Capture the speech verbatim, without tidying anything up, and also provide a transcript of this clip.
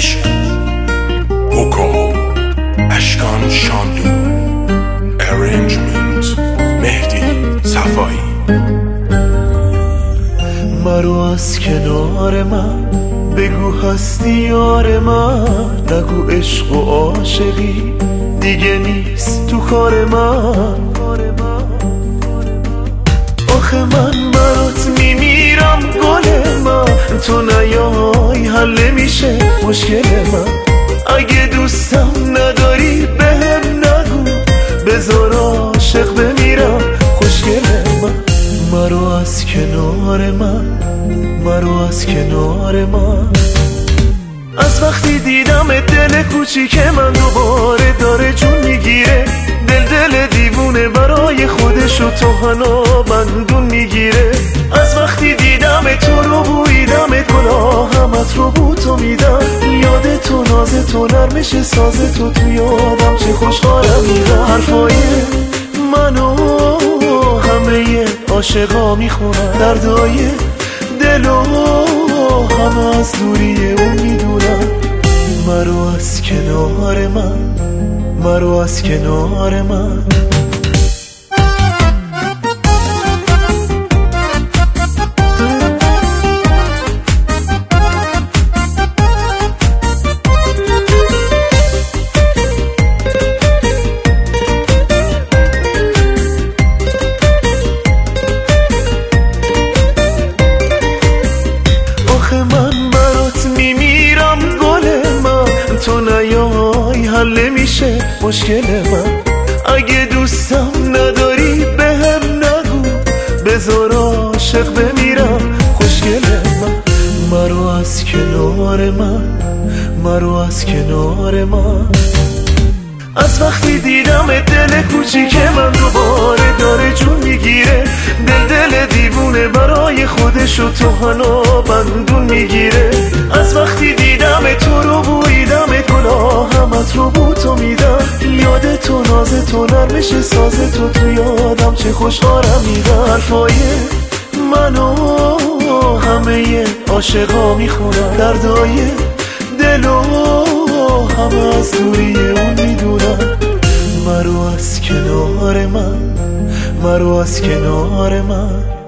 عشق بوکا اشکان شاندو ارنجمنت مهدی صفایی. مرو از کنار من بگو هستی یار من، نگو عشق و عاشقی دیگه نیست تو کار من. آخه من برات میمیرم گل من، تو نیای حل نمیشه مشکل من. اگه دوستم نداری بهم نگو، بذار عاشق بمیرم خوشگل من. مرو از کنار من، مرو از کنار من. از وقتی دیدم دل کوچیک من دوباره داره جون میگیره. دل دل دیوونه برای خودش و تو هنو بندون میگیره. از وقتی دیدم تو رو بویدم گلا همت رو بو تو میدم. یاد تو ناز تو نرمش ساز تو تو یادم چه خوشحالم میدم. حرفای منو همه عاشقا میخونن، دردای دلو همه از دوری اون میدونن. مرو از کنار من، مرو از کنار من. تو نیای حل نمیشه مشکل من. اگه دوستم نداری بهم نگو، بذار عاشق بمیرم خوشگل من. مرو از کنار من، مرو از کنار من. از وقتی دیدم دل کوچیک من دوباره داره جون میگیره. دل دل دیوونه برای خودش و تو هنو بندون میگیره. از وقتی دیدم تو رو بویدم گلا همت رو بو تو میدم. یاد تو ناز تو نرمش ساز تو تو یادم چه خوشحالم میدم. حرفای منو همه عاشقا میخونن، دردای دلو همه از دوری اون میدونن. مرو از کنار من، مرو از کنار من.